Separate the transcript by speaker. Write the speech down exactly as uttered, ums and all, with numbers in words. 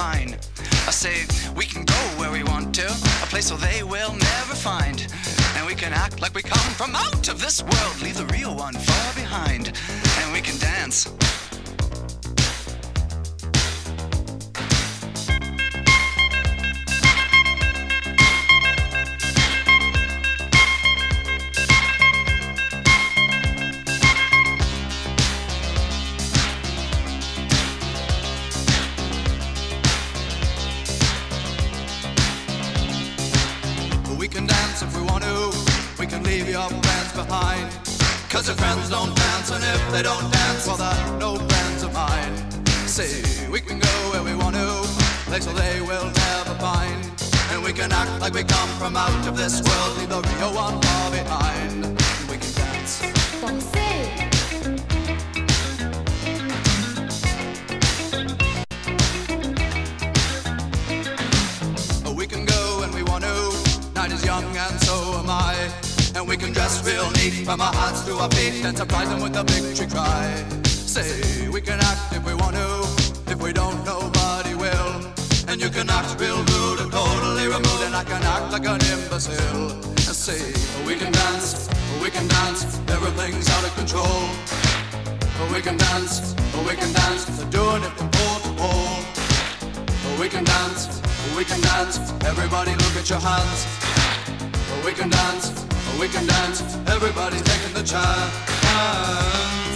Speaker 1: mine. I say we can go where we want to, a place where they will never find. And we can act like we come from out of this world, leave the real one far behind. And we can dance. We can dance if we want to, we can leave your friends behind. Cause your friends don't dance, and if they don't dance, well they're no friends of mine. See, we can go where we want to, place where they will never find. And we can act like we come from out of this world, leave the real one far behind. And we can dance.
Speaker 2: Danser.
Speaker 1: We can go when we want to, night is young and so am I. And we can dress real neat from our hearts to our feet and surprise them with a victory cry. Say, we can act if we want to, if we don't, nobody will. And you can act real rude and totally removed, and I can act like an imbecile. And say, we can dance, we can dance, everything's out of control. We can dance, we can dance, they're doing it from pole to pole. We can dance, we can dance, everybody look at your hands. We can dance, we can dance, everybody's taking the chance.